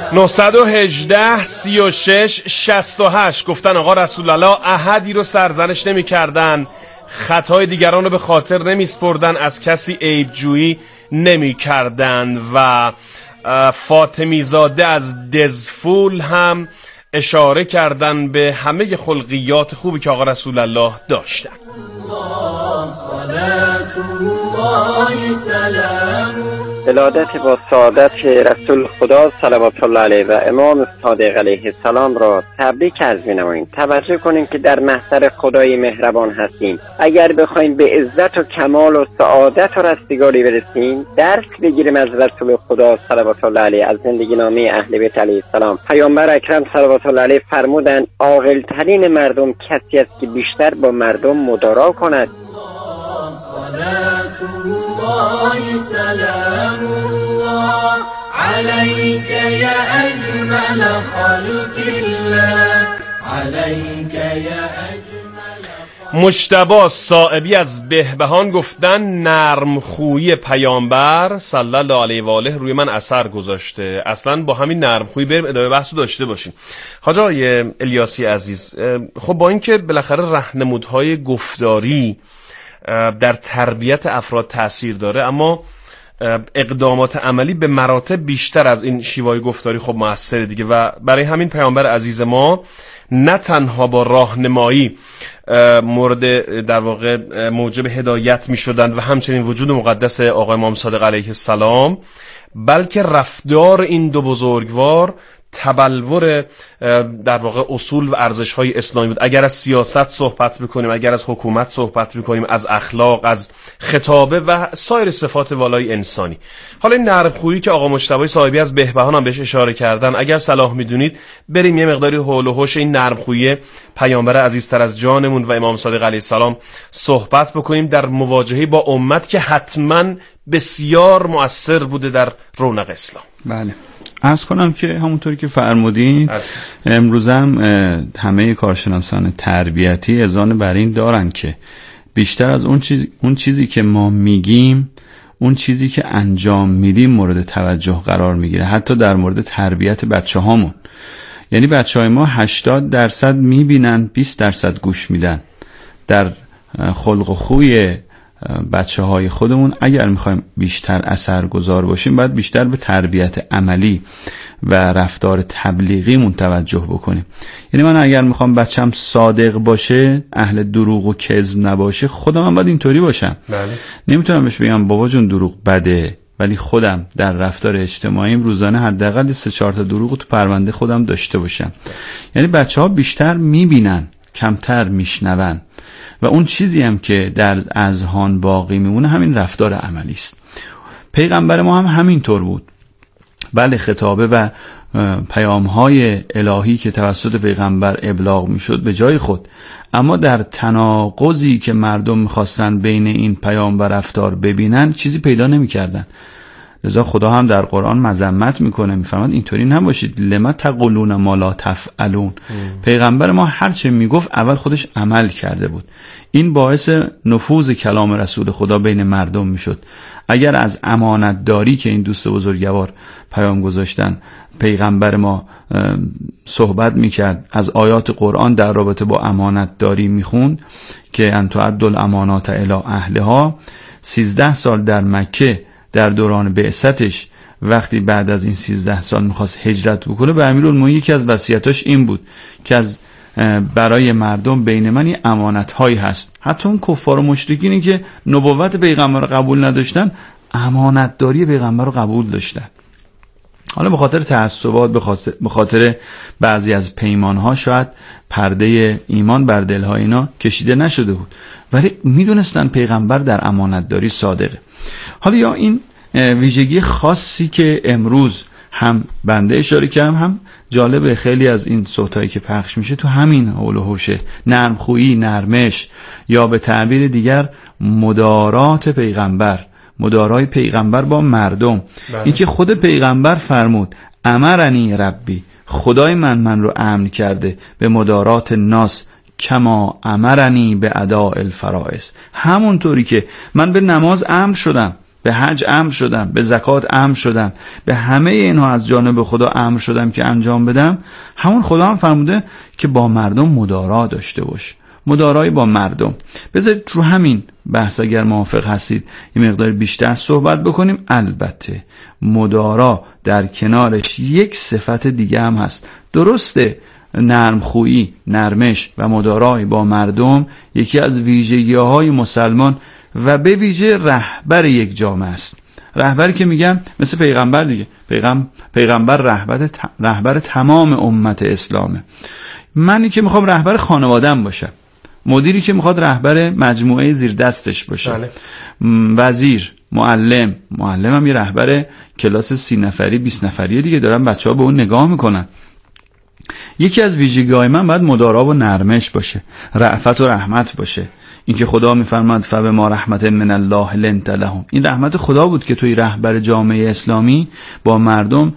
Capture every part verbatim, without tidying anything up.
نهصد و هجده سی و شش شصت و هشت گفتن آقا رسول الله احدی رو سرزنش نمی کردن، خطای دیگران رو به خاطر نمی سپردن، از کسی عیب جویی نمی کردن. و فاطمی زاده از دزفول هم اشاره کردن به همه خلقیات خوبی که آقا رسول الله داشتن. ولادت با سعادت رسول خدا صلوات الله علیه و امام صادق علیه السلام را تبریک عرض می‌نماییم. توجه کنیم که در محضر خدای مهربان هستیم. اگر بخوایم به عزت و کمال و سعادت و رستگاری برسیم، درس بگیریم از رسول خدا صلوات الله علیه، از زندگی نامه اهل بیت علیه السلام. پیامبر اکرم صلوات الله علیه فرمودند عاقل ترین مردم کسی است که بیشتر با مردم مدارا کند. صلات الله سلام الله عليك يا أجمل خلق الله عليك يا أجمل. مجتبی صائبی از بهبهان گفتن نرم خویی پیامبر صلی الله علیه و آله روی من اثر گذاشته. اصلا با همین نرم خویی بریم ادامه بحثو داشته باشیم. حاج آقای الیاسی عزیز، خب با اینکه بالاخره راهنمودهای گفتاری در تربیت افراد تأثیر داره، اما اقدامات عملی به مراتب بیشتر از این شیوای گفتاری خب مؤثره دیگه. و برای همین پیامبر عزیز ما نه تنها با راهنمایی مورد در واقع موجب هدایت می شدن و همچنین وجود مقدس آقای امام صادق علیه السلام، بلکه رفتار این دو بزرگوار تبلور در واقع اصول و ارزش‌های اسلامی بود. اگر از سیاست صحبت بکنیم، اگر از حکومت صحبت بکنیم، از اخلاق، از خطابه و سایر صفات والای انسانی. حالا این نرم‌خویی که آقا مجتبی صاحبی از بهبهان هم بهش اشاره کردن، اگر صلاح میدونید بریم یه مقداری حول و حوش این نرم‌خویی پیامبر عزیزتر از جانمون و امام صادق علیه السلام صحبت بکنیم در مواجهه با امت که حتماً بسیار مؤثر بوده در رونق اسلام. بله، عرض کنم که همونطوری که فرمودین امروز هم همه کارشناسان تربیتی اذعان بر این دارن که بیشتر از اون چیز اون چیزی که ما میگیم، اون چیزی که انجام میدیم مورد توجه قرار میگیره، حتی در مورد تربیت بچه هامون. یعنی بچه های ما هشتاد درصد میبینن، بیست درصد گوش میدن. در خلق و خوی بچه های خودمون اگر میخوایم بیشتر اثرگذار باشیم، باید بیشتر به تربیت عملی و رفتار تبلیغی توجه بکنیم. یعنی من اگر میخوام بچم صادق باشه، اهل دروغ و کذب نباشه، خودم هم باید اینطوری باشم. بله. نمیتونم بهش بگم بابا جون دروغ بده، ولی خودم در رفتار اجتماعیم روزانه حداقل سه چهار تا دروغ تو پرونده خودم داشته باشم. یعنی بچه‌ها بیشتر میبینن، کمتر میشنون و اون چیزی هم که در اذهان باقی میمونه همین رفتار عملی است. پیغمبر ما هم همین طور بود. بله، خطابه و پیام‌های الهی که توسط پیغمبر ابلاغ میشد به جای خود، اما در تناقضی که مردم میخواستن بین این پیام و رفتار ببینن چیزی پیدا نمیکردن. لذا خدا هم در قرآن مذمت میکنه، میفرماد اینطوری نباشید، لما تقولون ما لا تفعلون. پیغمبر ما هرچه میگفت اول خودش عمل کرده بود. این باعث نفوذ کلام رسول خدا بین مردم میشد. اگر از امانت داری که این دوست بزرگوار پیام گذاشتن پیغمبر ما صحبت میکرد، از آیات قرآن در رابطه با امانت داری میخوند که ان تعدوا الامانات الی اهلها، سیزده سال در مکه در دوران بعثتش وقتی بعد از این سیزده سال میخواست هجرت بکنه، به امیرالمومنین یکی از وصیتاش این بود که از برای مردم بین من یه امانت هایی هست. حتی اون کفار و مشرکینی که نبوت پیغمبر رو قبول نداشتن، امانت داری پیغمبر رو قبول داشتن. حالا به خاطر تعصبات، به خاطر, به خاطر بعضی از پیمانها شاید پرده ایمان بر دلها اینا کشیده نشده بود، ولی میدونستن پیغمبر در امانت داری صادقه. حالا یا این ویژگی خاصی که امروز هم بنده اشاره کردم، هم جالبه خیلی از این صوتایی که پخش میشه تو همین حول و حوشه، نرمخویی، نرمش، یا به تعبیر دیگر مدارات پیغمبر، مدارای پیغمبر با مردم. این که خود پیغمبر فرمود امرنی ربی، خدای من من رو امر کرده به مدارات ناس کما امرنی به اداء الفرائض، همونطوری که من به نماز امر شدم به حج امر شدم، به زکات امر شدم، به همه اینها از جانب خدا امر شدم که انجام بدم، همون خدا هم فرموده که با مردم مدارا داشته باش، مدارایی با مردم. بذارید رو همین بحث اگر موافق هستید یه مقدار بیشتر صحبت بکنیم. البته مدارا در کنارش یک صفت دیگه هم هست. درسته نرمخویی، نرمش و مدارای با مردم یکی از ویژگی‌های مسلمان و به ویژه رهبر یک جامعه است. رهبری که میگم مثل پیغمبر دیگه، پیغمبر پیغمبر رهبر رهبر تمام امت اسلامه. منی که میخوام رهبر خانواده‌ام باشم، مدیری که میخواد رهبر مجموعه زیر دستش باشه، بله. وزیر، معلم، معلمم یه رهبر کلاس سی نفری بیست نفری دیگه، دارن بچه‌ها به اون نگاه میکنن. یکی از ویژگی‌های من باید مدارا و نرمش باشه، رأفت و رحمت باشه. اینکه خدا میفرماد فبما رحمت من الله لنت لهم، این رحمت خدا بود که توی رهبر جامعه اسلامی با مردم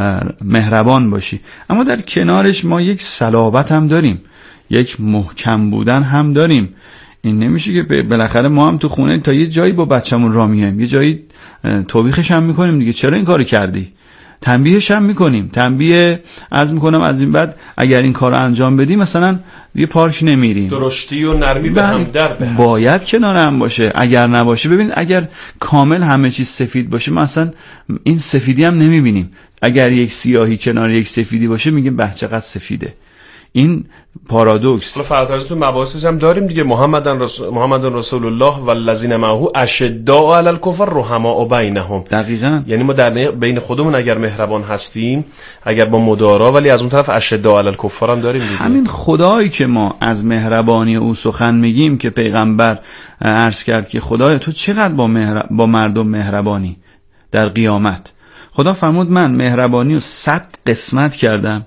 مهربان باشی. اما در کنارش ما یک صلابت هم داریم، یک محکم بودن هم داریم. این نمیشه که بالاخره ما هم تو خونه تا یه جایی با بچه‌مون راه میایم، یه جایی توبیخش هم میکنیم دیگه، چرا این کارو کردی؟ تنبیهش هم میکنیم، تنبیه از میکنم از این بعد اگر این کارو انجام بدی مثلا یه پارک نمیریم. درشتی و نرمی به هم در باید کنار هم باشه. اگر نباشه، ببین اگر کامل همه چیز سفید باشه ما اصلا این سفیدی هم نمیبینیم. اگر یک سیاهی کنار یک سفیدی باشه میگیم به چقدر سفیده. این پارادوکس. حالا فراترش تو مباحثش هم داریم دیگه. محمد رسول محمد رسول الله و الذین معه اشداء علی الکفر رحماء بینهم. دقیقاً. یعنی ما در بین خودمون اگر مهربان هستیم، اگر با مدارا، ولی از اون طرف اشداء علی الکفر هم داریم دیگه. همین خدایی که ما از مهربانی او سخن میگیم که پیغمبر عرض کرد که خدای تو چقدر با مهر... با مردم مهربانی. در قیامت خدا فرمود من مهربانی رو صد قسمت کردم،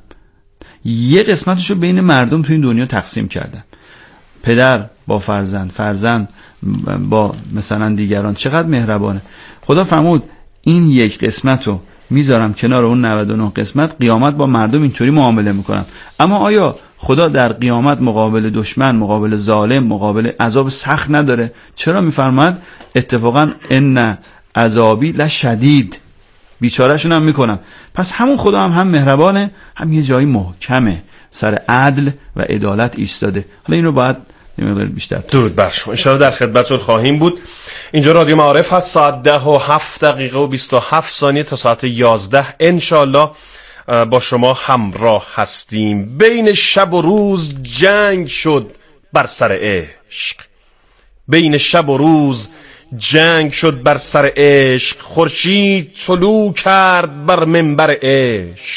یه قسمتشو بین مردم تو این دنیا تقسیم کردم. پدر با فرزند، فرزند با مثلا دیگران، چقدر مهربانه. خدا فرمود این یک قسمتو میذارم کنار اون نود و نه قسمت، قیامت با مردم اینطوری معامله میکنم. اما آیا خدا در قیامت مقابل دشمن، مقابل ظالم، مقابل عذاب سخت نداره؟ چرا میفرماد اتفاقا ان عذابی لشدید، بیچارهشون هم میکنم. پس همون خدا هم هم مهربانه، هم یه جایی محکمه، سر عدل و عدالت ایستاده. حالا اینو باید یه مقدار بیشتر درود بر شما. ان شاء الله در خدمتتون خواهیم بود. اینجا رادیو معارف هست، ساعت ده و هفت دقیقه و بیست و هفت ثانیه تا ساعت یازده ان شاء الله با شما همراه هستیم. بین شب و روز جنگ شد بر سر عشق، بین شب و روز جنگ شد بر سر عشق، خورشید طلوع کرد بر منبر عشق،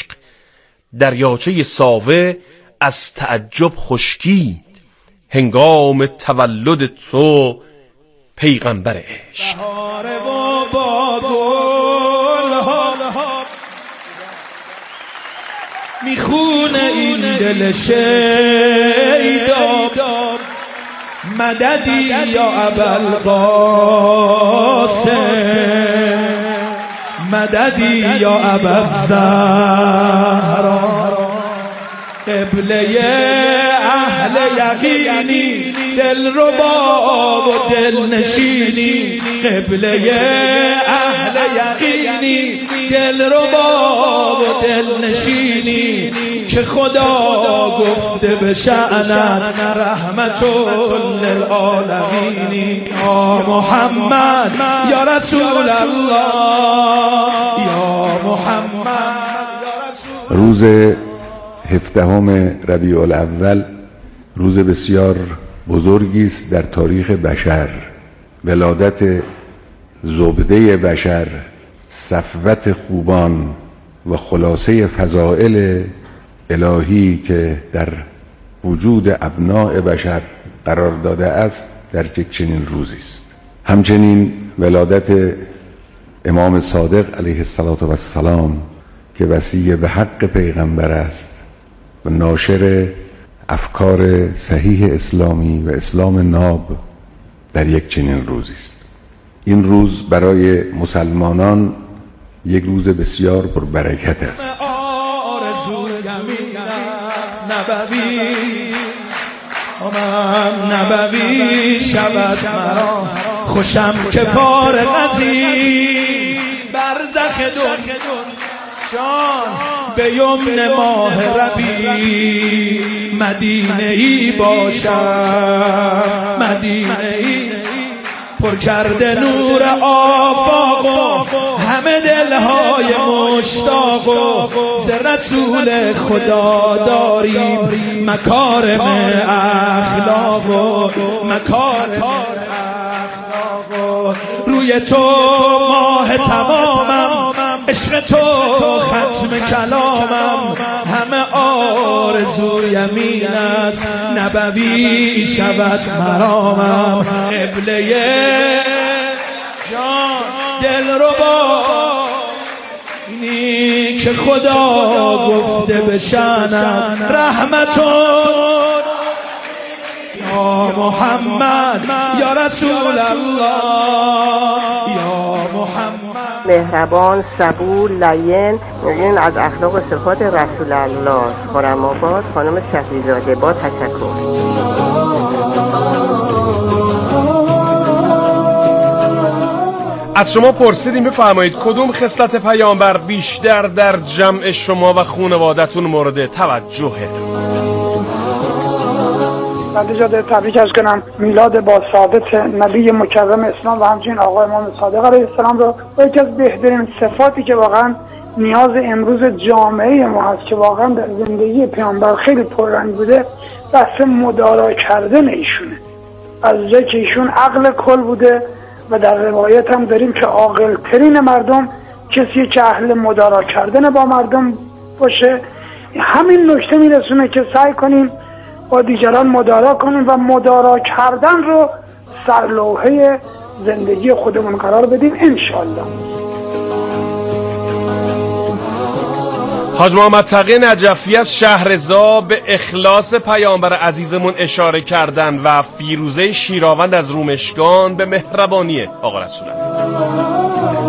دریاچه ساوه از تعجب خشکید، هنگام تولد تو پیغمبر عشق. بهار و با گل‌ها میخونه این دل شیدا، مددی یا ابوالقاسم، مددی یا ابوالزهرا، قبله اهل یقینی، دلربا و دلنشینی، قبله اهل یقینی، دلربا و دلنشینی، که خدا گفته به شأنت رحمت للعالمین. یا محمد یا رسول الله، یا محمد یا رسول. روز هفدهم ربیع الاول روز بسیار بزرگی است در تاریخ بشر. ولادت زبده بشر، صفوت خوبان و خلاصه فضائل الهی که در وجود ابناء بشر قرار داده است در یک چنین روزی است. همچنین ولادت امام صادق علیه السلام که وصی به حق پیغمبر است و ناشر افکار صحیح اسلامی و اسلام ناب در یک چنین روزی است. این روز برای مسلمانان یک روز بسیار پربرکت است. نبوی آمد نبوی شود مرا خوشم که فارغ از این برزخ دنیا جان به یمن ماه ربیع مدینه ای باشد، مدینه ای پر کرده نور آفاق و همه دلهای مشتاق و ز رسول خدا داریم مکارم اخلاق و مکارم اخلاق. روی تو ماه تمامم، عشق تو ختم کلامم، همه آرزو یمین است نبوی شود مرامم. قبله جان دلربا اینی که خدا گفته بشنم رحمتون یا محمد یا رسول الله یا محمد. مهربان، صبور، لین، این از اخلاق و صفات رسول الله. خرم آباد، خانم شهریزاده. با تشکر. از شما پرسیدیم بفرمایید کدوم خصلت پیامبر بیشتر در جمع شما و خانواده‌تون مورد توجهه؟ اجازه تبریک از کنم میلاد با ثابت نبی مکرم اسلام و همچنین آقای امام صادق علیه السلام رو با یکی از بهترین صفاتی که واقعا نیاز امروز جامعه ما هست که واقعا در زندگی پیامبر خیلی پررنگ بوده، بحث مدارا کردن ایشونه. از جایی که ایشون عقل کل بوده و در روایت هم داریم که عاقل ترین مردم کسی که اهل مدارا کردن با مردم باشه. همین نکته میرسونه که سعی کنیم با دیگران مدارا کنیم و مدارا کردن رو سرلوحه زندگی خودمون قرار بدیم انشالله. حاج محمد تقی نجفی از شهرزا به اخلاص پیامبر عزیزمون اشاره کردن و فیروزه شیراوند از رومشگان به مهربانی آقا رسول الله.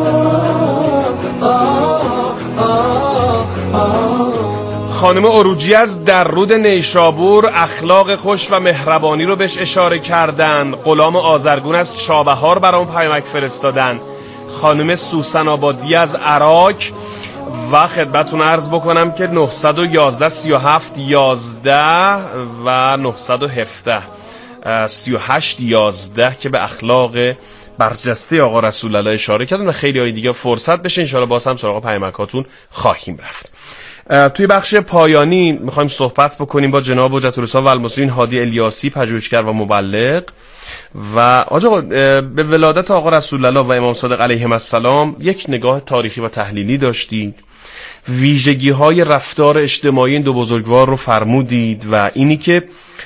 خانم اروجی از درود نیشابور اخلاق خوش و مهربانی رو بهش اشاره کردن. غلام آذرگون از چابهار برام پیامک فرستادن. خانم سوسن آبادی از عراق و خدمتتون عرض بکنم که نهصد و یازده سی و هفت یازده و نهصد و هفده سی و هشت یازده که به اخلاق برجسته آقا رسول الله اشاره کردن و خیلی های دیگه فرصت بشه انشاءالله باز هم سراغ پیامکاتون خواهیم رفت. توی بخش پایانی میخوایم صحبت بکنیم با جناب حجت الاسلام و المسلمین هادی الیاسی، پژوهشگر و مبلغ. و آقا به ولادت آقا رسول الله و امام صادق علیهم السلام یک نگاه تاریخی و تحلیلی داشتید، ویژگی های رفتار اجتماعی این دو بزرگوار رو فرمودید و اینی که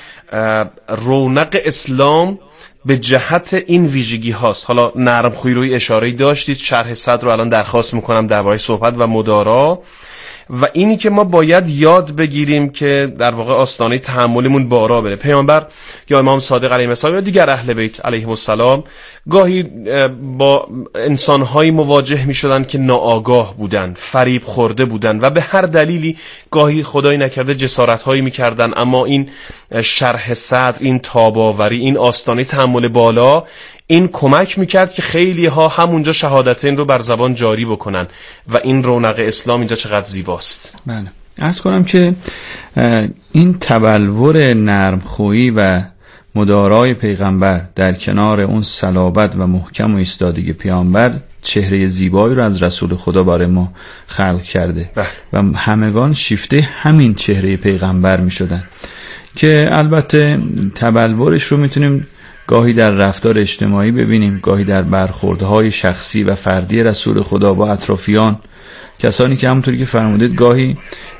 رونق اسلام به جهت این ویژگی هاست. حالا نرم خوی روی اشاره‌ای داشتید، شرح صدر رو الان درخواست میکنم درباره صحبت و مدارا و اینی که ما باید یاد بگیریم که در واقع آستانه تحملمون بارا بره. پیامبر یا امام صادق علیه السلام یا دیگر اهل بیت علیهم السلام گاهی با انسان‌هایی مواجه می‌شدن که ناآگاه بودن، فریب خورده بودن و به هر دلیلی گاهی خدای نکرده جسارت‌هایی می‌کردن، اما این شرح صدر، این تاباوری، این آستانه تحمل بالا این کمک میکرد که خیلی ها همونجا شهادتین رو بر زبان جاری بکنن و این رونق اسلام اینجا چقدر زیباست. بله، عرض کنم که این تبلور نرمخویی و مدارای پیغمبر در کنار اون صلابت و محکم و ایستادگی پیامبر چهره زیبایی رو از رسول خدا برای ما خلق کرده بله. و همگان شیفته همین چهره پیغمبر میشدن که البته تبلورش رو میتونیم گاهی در رفتار اجتماعی ببینیم، گاهی در برخوردهای شخصی و فردی رسول خدا با اطرافیان، کسانی که همونطوری که فرمودید گاهی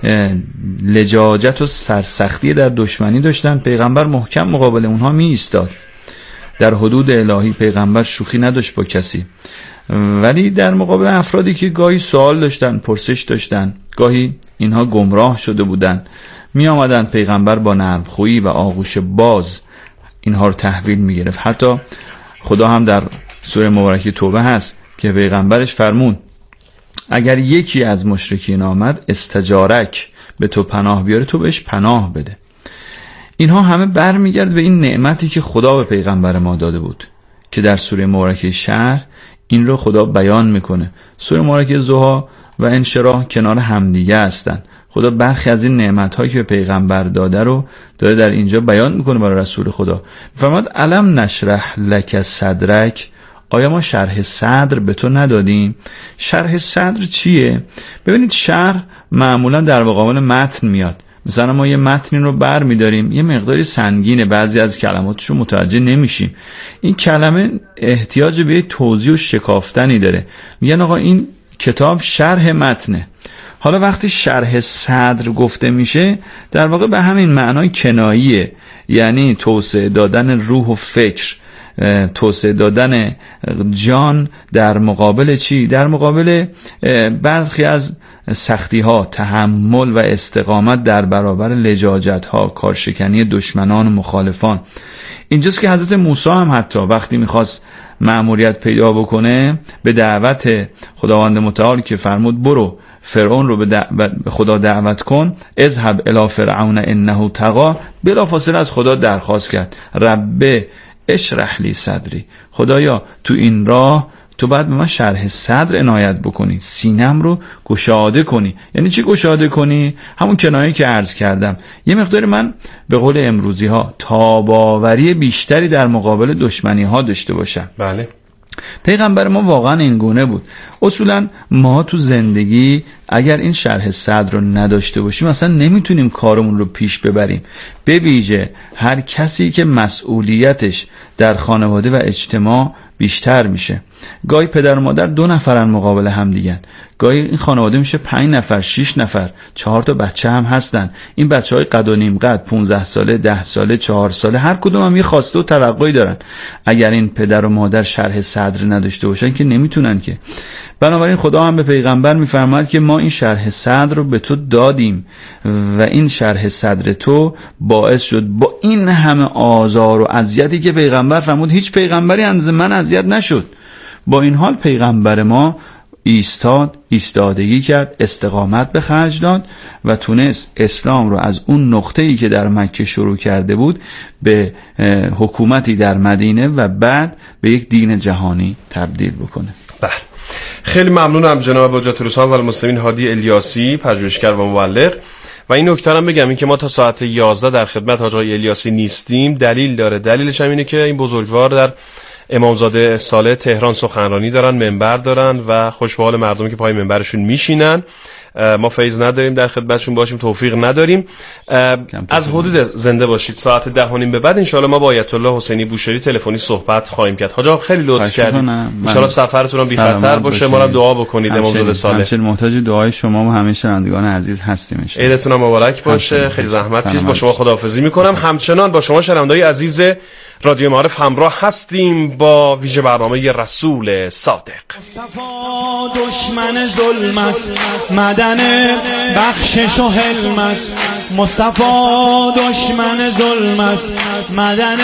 لجاجت و سرسختی در دشمنی داشتن، پیغمبر محکم مقابل اونها می ایستاد. در حدود الهی پیغمبر شوخی نداشت با کسی، ولی در مقابل افرادی که گاهی سوال داشتن، پرسش داشتن، گاهی اینها گمراه شده بودن، می آمدن پیغمبر با نرمخویی و آغوش باز اینها رو تحویل می گرفت. حتی خدا هم در سوره مبارکه توبه هست که پیغمبرش فرمون اگر یکی از مشرکین آمد استجارک به تو پناه بیاره تو بهش پناه بده. اینها همه برمیگرد به این نعمتی که خدا به پیغمبر ما داده بود که در سوره مبارکه شرح این رو خدا بیان میکنه. سوره مبارکه ضحی و انشراح کنار همدیگه هستن. خدا برخی از این نعمت‌هایی که به پیغمبر داده رو داره در اینجا بیان میکنه برای رسول خدا. فرمود الم نشرح لک صدرک، آیا ما شرح صدر به تو ندادیم؟ شرح صدر چیه؟ ببینید شرح معمولا در مقابل متن میاد. مثلا ما یه متنی رو بر می‌داریم، یه مقداری سنگینه، بعضی از کلماتش رو متوجه نمیشیم، این کلمه احتیاج به توضیح و شکافتنی داره، میگن آقا این کتاب شرح متنه. حالا وقتی شرح صدر گفته میشه در واقع به همین معنای کناییه، یعنی توسعه دادن روح و فکر، توسعه دادن جان در مقابل چی؟ در مقابل برخی از سختی ها، تحمل و استقامت در برابر لجاجت ها، کارشکنی دشمنان و مخالفان. اینجاست که حضرت موسی هم حتی وقتی میخواست مأموریت پیدا بکنه به دعوت خداوند متعال که فرمود برو فرعون رو به خدا دعوت کن، اذهب الی فرعون انه طغی، بلافاصله از خدا درخواست کرد رب اشرح لی صدری، خدایا تو این راه تو باید به من شرح صدر عنایت بکنی، سینم رو گشاده کنی. یعنی چی گشاده کنی؟ همون کنایه که عرض کردم، یه مقدار من به قول امروزی ها تاباوری بیشتری در مقابل دشمنی ها داشته باشم. بله. پیغمبر ما واقعا این گونه بود. اصولا ما تو زندگی اگر این شرح صدر رو نداشته باشیم اصلا نمیتونیم کارمون رو پیش ببریم. به ویژه هر کسی که مسئولیتش در خانواده و اجتماع بیشتر میشه. گاهی پدر و مادر دو نفرن مقابل هم دیگن، گاهی این خانواده میشه پنج نفر، شش نفر، چهار تا بچه هم هستن. این بچه های قد و نیم قد، پونزده ساله، ده ساله، چهار ساله، هر کدوم هم یه خواسته و توقعی دارن. اگر این پدر و مادر شرح صدر نداشته باشن که نمیتونن که. بنابراین خدا هم به پیغمبر میفرماید که ما این شرح صدر رو به تو دادیم و این شرح صدر تو باعث شد با این همه آزار و اذیتی که پیغمبر فرمود هیچ پیغمبری اندازه من اذیت نشد، با این حال پیغمبر ما ایستاد، ایستادگی کرد، استقامت به خرج داد و تونست اسلام رو از اون نقطه‌ای که در مکه شروع کرده بود به حکومتی در مدینه و بعد به یک دین جهانی تبدیل بکنه. بله. خیلی ممنونم جناب حجت الاسلام و المسلمین هادی الیاسی، پژوهشگر و مبلغ. و این نکته هم بگم این که ما تا ساعت یازده در خدمت حاج آقای الیاسی نیستیم دلیل داره. دلیلش هم اینه که این بزرگوار در امامزاده صالح تهران سخنرانی دارن، منبر دارن و خوش به حال مردمی که پای منبرشون میشینن. ما فیض نداریم در خدمتشون باشیم، توفیق نداریم. از حدود زنده باشید ساعت ده و نیم به بعد انشاءالله ما با آیت الله حسینی بوشهری تلفنی صحبت خواهیم کرد. حاجا خیلی لطف کردید، انشاءالله سفرتون بی خطر باشه. ما رو دعا بکنید امامزاده صالح. همچنین محتاج دعای شما و همه شنوندگان عزیز هستیم ان شاءالله. عیدتون مبارک باشه. خیلی زحمت کشید. با شما خداحافظی میکنم. همچنان با شما شنوندگان عزیز رادیو معارف همراه هستیم با ویژه برنامه رسول صادق. مصطفی دشمن ظلم است، مدن بخشش و حلم است. مصطفی دشمن ظلم است، مدن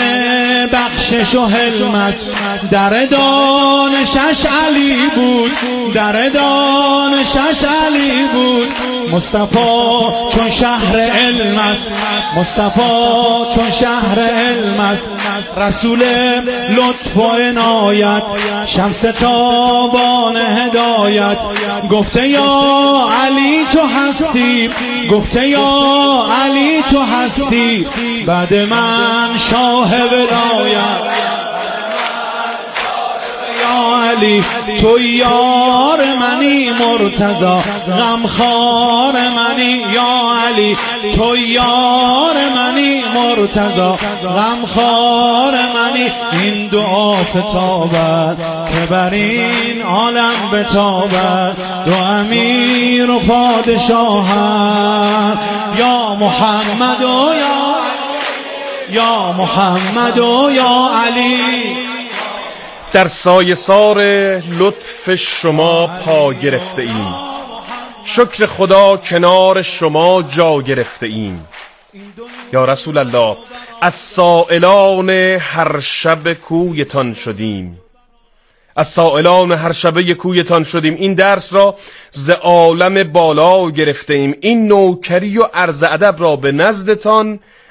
بخشش و حلم است. در دانشش علی بود، در دانشش علی بود. مصطفی چون شهر علم است، مصطفی چون شهر علم است. رسول لطف و عنایت، شمس تابان هدایت. گفته یا علی تو هستی، گفته یا علی تو هستی. بعد من شاه ولایت. یا علی تو یار منی، مرتضی غمخوار منی. یا علی تو یار منی، مرتضی غمخوار منی. این دعا فتابد که بر این عالم بتابد. دو امیر و پادشاهان یا محمد و یا یا محمد و یا علی. در سایه سار لطف شما پا گرفته ایم، شکر خدا کنار شما جا گرفته ایم. یا رسول الله از سائلان هر شب کویتان شدیم، از سائلان هر شب کویتان شدیم. این درس را ز عالم بالا گرفته ایم، این نوکری و عرض ادب را به نزدتان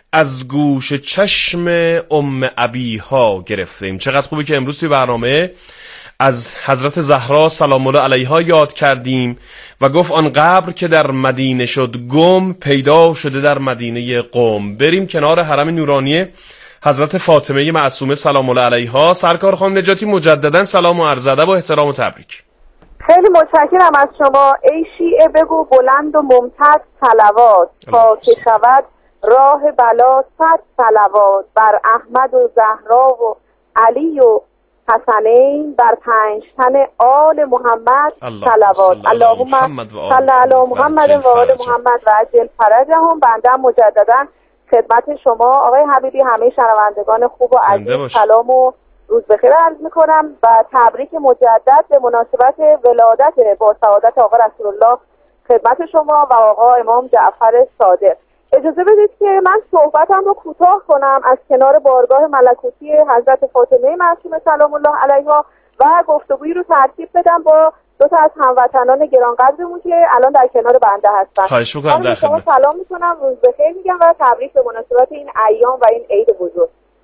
از گوش چشم ام ابیها گرفته ایم. چقدر خوبه که امروز توی برنامه از حضرت زهرا سلام الله علیها یاد کردیم و گفت آن قبر که در مدینه شد گم، پیدا شده در مدینه قم. بریم کنار حرم نورانی حضرت فاطمه معصومه سلام الله علیها. سرکار خانم نجاتی مجددا سلام و عرض ادب و احترام و تبریک. خیلی متشکرم از شما. ای شیعه بگو بلند و ممتد صلوات، تا که شود راه بلا صد صلوات، بر احمد و زهرا و علی و حسنین، بر پنج تن آل محمد صلوات. اللهم صل علی محمد و آل محمد و عجل فرجهم. بنده مجددا خدمت شما آقای حبیبی، همه شنوندگان خوب و عزیز سلام و روز بخیر عرض میکنم و تبریک مجدد به مناسبت ولادت با سعادت آقا رسول الله خدمت شما و آقا امام جعفر صادق. اجازه بدید که من صحبتم رو کوتاه کنم از کنار بارگاه ملکوتی حضرت فاطمه معصومه سلام الله علیها و گفتگویی رو ترتیب بدم با دو تا از هموطنان گرانقدرمون که الان در کنار بنده هستن. خواهش می‌کنم. در خدمت شما سلام میکنم، روز بخیر میگم و تبریک به مناسبت این ایام و این عید بزرگ.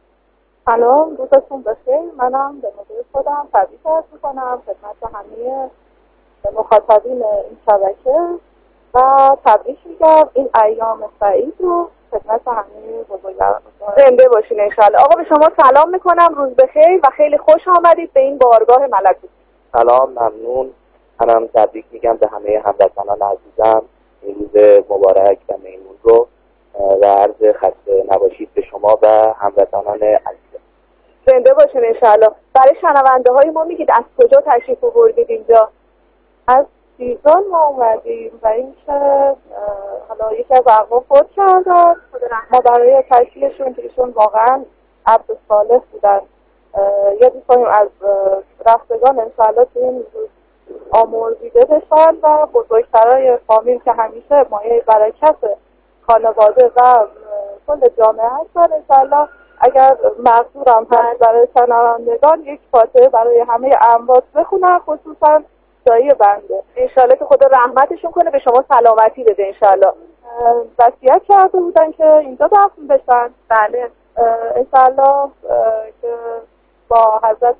سلام، روزتون بخیر. منم به نظر خودم تبریک عرض میکنم خدمت همه مخاطبین این شبکه و تبریک میگم این ایام سعید رو خدمت همه بزرگواران. زنده باشین انشالله. آقا به شما سلام میکنم، روز بخیر و خیلی خوش آمدید به این بارگاه ملکوتی. سلام، ممنون. منم تبریک میگم به همه هموطنان عزیزم این روز مبارک و میمون رو و عرض خسته نباشید به شما و هموطنان عزیزم. زنده باشین انشالله. برای شنونده های ما میگید از کجا تشریف آوردید اینجا؟ از سیزان ما اومدیم و اینکه حالا یکی از اقوام فوت کردن، ما برای تشکیلشون که ایشون واقعا عبد صالح بودن یاد می‌کنیم از رفتگان انشالله که این آمرزیده بشن و بزرگترای فامیل که همیشه مایه برکت خانواده و کل جامعه هستن. انشالله اگر مقدورم هست برای شنوندگان یک فاتحه برای همه اموات بخونن، خصوصا جایی بنده، انشالله که خدا رحمتشون کنه، به شما سلامتی بده. انشالله وصیت کرده بودن که اینجا دفن بشن. بله انشالله که با حضرت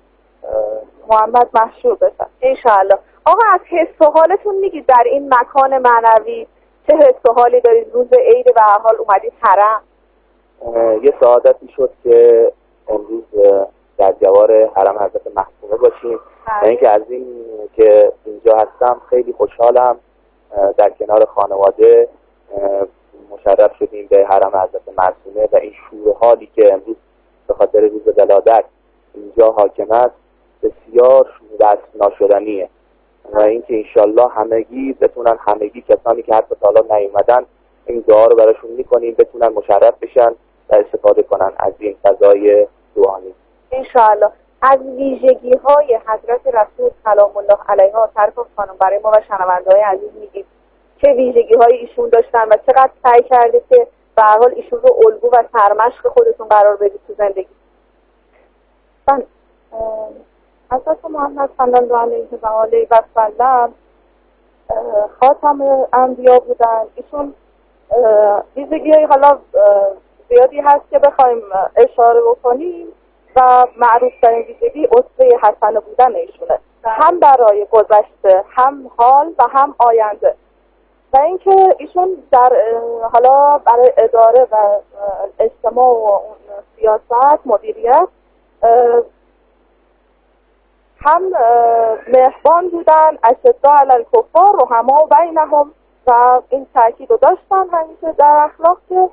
محمد محشور بشن انشالله. آقا از حس و حالتون میگید در این مکان معنوی چه حس و حالی دارید؟ روز عید به هر حال اومدید حرم. یه سعادتی شد که امروز در جوار حرم حضرت معصومه باشیم و اینکه از این که اینجا هستم خیلی خوشحالم. در کنار خانواده مشرف شدیم به حرم حضرت معصومه و این شور و حالی که امروز به خاطر روز ولادت اینجا حاکم است بسیار شور و ناشدنیه و اینکه انشالله همگی بتونن، همگی کسانی که حتی تا حالا نیومدن این دعا رو براشون میکنیم بتونن مشرف بشن و استفاده کنن از این فضای روحانی انشالله. از ویژگی های حضرت رسول سلام الله علیها سرکار خانم برای ما و شنونده های عزیز میگید چه ویژگی های ایشون داشتن و چقدر سعی کردید که به هر حال ایشون رو الگو و سرمشق خودتون قرار بدید تو زندگی؟ من حضرت محمد صلی الله علیه و آله و سلم خاتم انبیا بودن. ایشون ویژگی های حالا زیادی هست که بخوایم اشاره بکنیم و معروف ترین ویژگی اسوه حسنه بودن ایشونه، هم برای گذشته هم حال و هم آینده. و اینکه ایشون در حالا برای اداره و اجتماع و سیاست مدیریت هم مهربان بودن، اشداء علی الکفار رحماء بینهم و این تاکید رو داشتن همیشه در اخلاق که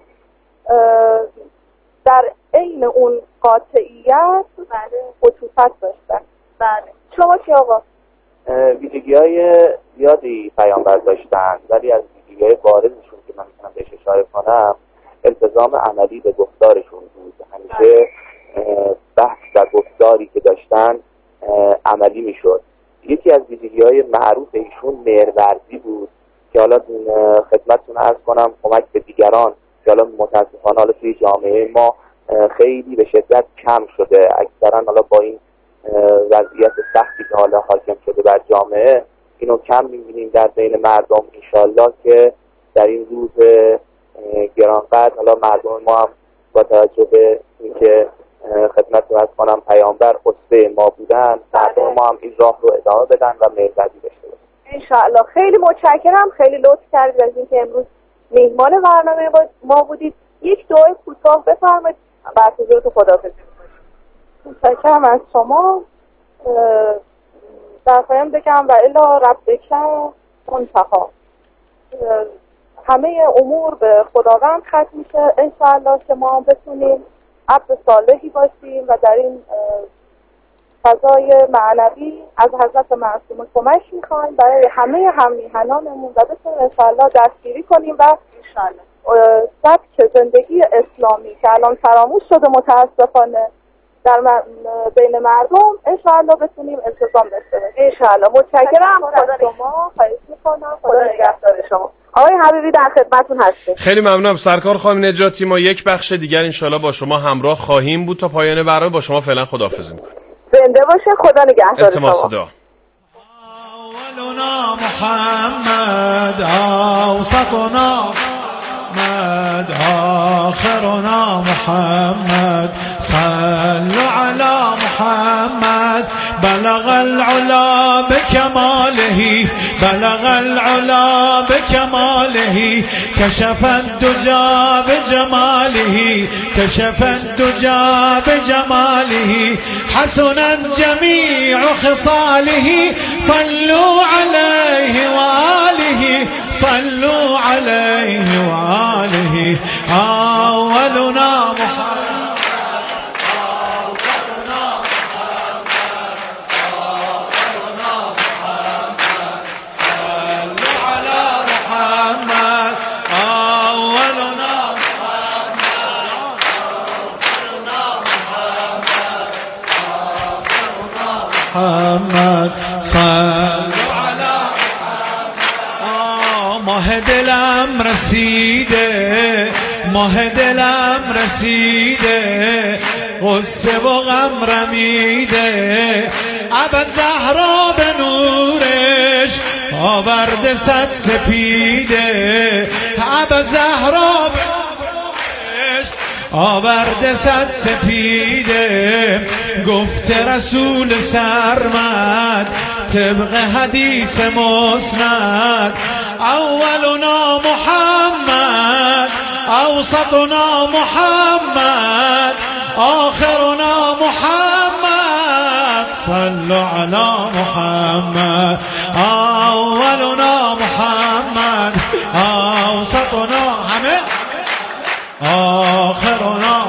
در عین اون قاطعیت خصوصت داشتن. بله. شما چی آقا؟ ویژگی های زیادی پیامبر داشتن ولی از ویژگی های بارزشون که من میتونم بهش اشاره کنم التزام عملی به گفتارشون بود. همیشه بحث و گفتاری که داشتن عملی میشد. یکی از ویژگی های معروف ایشون مهرورزی بود که حالا خدمتتون عرض کنم کمک به دیگران که حالا متاسفانه حالا توی جامعه ما خیلی به شدت کم شده. اکثرا حالا با این وضعیت سختی که حالا حاکم شده بر جامعه اینو کم می‌بینیم در بین مردم. انشالله که در این روز گرانقدر. حالا مردم ما هم با توجه به اینکه خدمتتون عرض کنم پیامبر خطبه ما بودن، مردم ما هم این راه رو ادامه بدن و مهربانی داشته باشن انشاءالله. خیلی متشکرم، خیلی لطف کردید از اینکه امروز میهمان برنامه ما بودید. یک دعای کوتاه بفرمایید بعد حضورتون خداحافظی می‌کنم. متشکرم از شما. در پایان بگم و الا ربک منتهی، همه امور به خداوند ختم میشه. انشاءالله که ما بتونیم عبد صالحی باشیم و در این فضای معنوی از حضرت معصومه کمک میخوایم برای همه هم میهنانمون و بتونیم انشاءالله دستگیری کنیم و انشاءالله سبک زندگی اسلامی که الان فراموش شده متاسفانه در بین مردم انشاءالله بتونیم التزام داشته باشیم انشاءالله. متشکرم. خدا شما خواهش میکنم. خدا نگهدار شما. آقای حبیبی در خدمتتون هستیم. خیلی ممنونم سرکار خانم نجاتی. ما یک بخش دیگر انشالله با شما همراه خواهیم بود تا پایان برنامه. با شما فعلا خداحافظی میکنم. زنده باشه. خدا نگهدار شما. التماس دعا. اولنا محمد، اوسطنا محمد، آخرنا محمد، صلوا على محمد. بلغ العلا بكماله، بلغ العلا بكماله، كشف الدجى بجماله، كشف الدجى بجماله، حسنا جميع خصاله. صلوا عليه وآله، صلوا عليه وآله. أولنا محمد، محمد صلوا علی محمد. ماه دلم رسیده، ماه دلم رسیده، غصه و غم رمیده. ابا زهرا به نورش آورده صد سپیده، ابا زهرا به نورش آورده صد سپیده. گفت رسول سرمد طبق حدیث مسند، اولنا محمد، اوسطنا محمد، آخرنا محمد. صلوا علی محمد. اولنا محمد، اوسطنا همه، آخرنا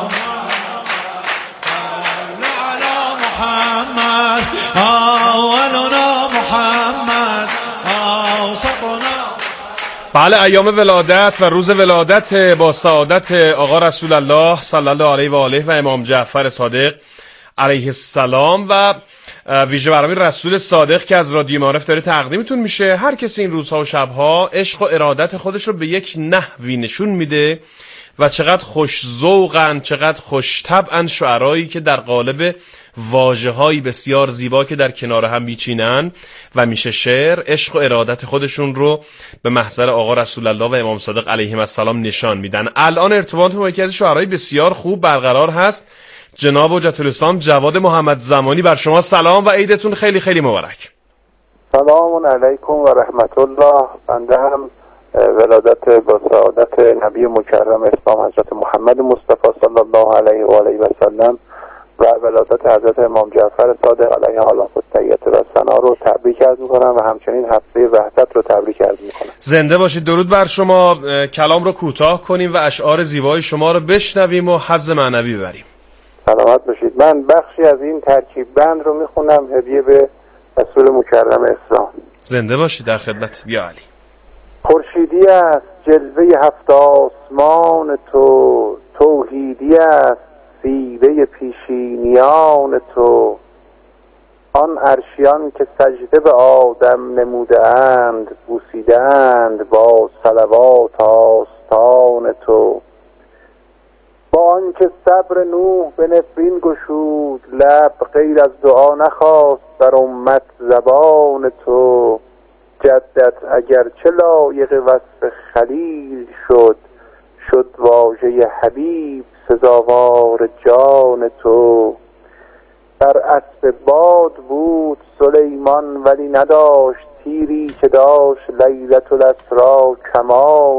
محمد، اولنا محمد، اوسطنا. بله، ایام ولادت و روز ولادت با سعادت آقا رسول الله صلی الله علیه و آله و امام جعفر صادق علیه السلام و ویژه برنامه رسول صادق که از رادیو معارف داره تقدیمتون میشه. هر کسی این روزها و شبها عشق و ارادت خودش رو به یک نحوی نشون میده و چقدر خوش ذوقن، چقدر خوش طبعن شعرایی که در قالب واژه‌های بسیار زیبا که در کنار هم میچینن و میشه شعر، عشق و ارادت خودشون رو به محضر آقا رسول الله و امام صادق علیهم السلام نشان میدن. الان ارتباط با یکی از شعرهای بسیار خوب برقرار هست. جناب حجت الاسلام جواد محمد زمانی، بر شما سلام و عیدتون خیلی خیلی مبارک. سلام علیکم و رحمت الله. بنده هم ولادت با سعادت نبی مکرم اسلام حضرت محمد مصطفی صلی الله علیه و آله و سلم و ولادت حضرت امام جعفر صادق علیه السلام الطیبه و ثنا رو تبریک عرض می‌کنم و همچنین هفته وحدت رو تبریک عرض می‌کنم. زنده باشید. درود بر شما. کلام رو کوتاه کنیم و اشعار زیبای شما رو بشنویم و حظ معنوی ببریم. سلامت باشید. من بخشی از این ترکیب بند رو میخونم هدیه به رسول مکرم اسلام. زنده باشید. در خدمت. بیا علی. خورشیدی است جلوه هفت آسمان تو، توحیدی است سیره پیشینیان تو. آن عرشیان که سجده به آدم نموده اند، بوسیده اند با صلوات آستان تو. با آنکه صبر نوح به نفرین گشود لب، غیر از دعا نخواست بر امت زبان تو. جدت اگر چه لایق وصف خلیل شد، شد واژه حبیب سزاوار جان تو. بر اسب باد بود سلیمان ولی نداشت تیری که داشت لیلة الاسری کمان.